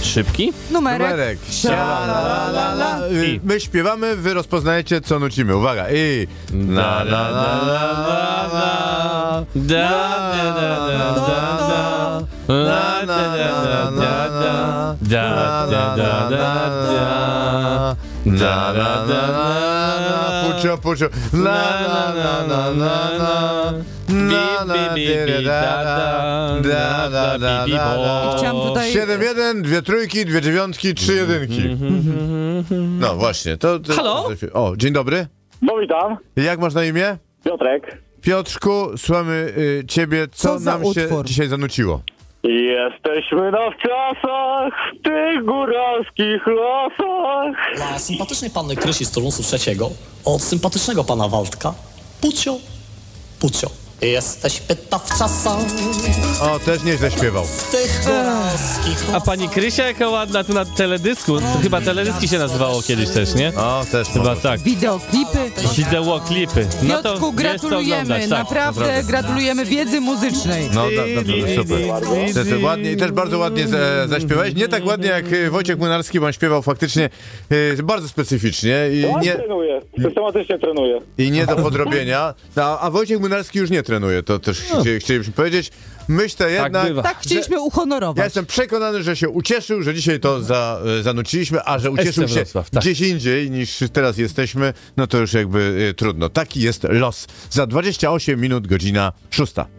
Szybki? Numerek. Sia-la-la-la-la. My śpiewamy, wy rozpoznajecie, co nucimy. Uwaga. I na la la la la Pucio. Chciałam tutaj... 7-1, 2 trójki, 2 dziewiątki, 3 jedynki. No właśnie, to... Halo? O, dzień dobry. No witam, Jak masz na imię? Piotrek. Piotrku, słuchamy ciebie. Co za nam się utwór? dzisiaj zanuciło? Jesteśmy na wczasach, w tych góralskich lasach. Dla sympatycznej panny Krysi z Turnusu trzeciego od sympatycznego pana Waldka. Pucio. Jesteś pyta w czasach, O, też nieźle śpiewał. w tych góralskich A pani Krysia jaka ładna tu na teledysku. To chyba teledyski się nazywało kiedyś też, nie? O, też Chyba może. tak. Wideoklipy. Wideoklipy. No to Piotrku, jest co gratulujemy, oglądać, tak. naprawdę gratulujemy wiedzy muzycznej. No, dobrze, super. Niestety, ładnie, i też bardzo ładnie zaśpiewałeś. Nie tak ładnie jak Wojciech Młynarski, bo on śpiewał faktycznie bardzo specyficznie Trenuję, systematycznie trenuję. i nie do podrobienia. A Wojciech Młynarski już nie trenuje, to też chcielibyśmy powiedzieć. Myślę jednak... bywa. Tak chcieliśmy Ja uhonorować. jestem przekonany, że się ucieszył, że dzisiaj to zanuciliśmy, a że ucieszył się Wrocław, tak. gdzieś indziej niż teraz jesteśmy, no to już jakby trudno. Taki jest los. Za 28 minut, godzina 6.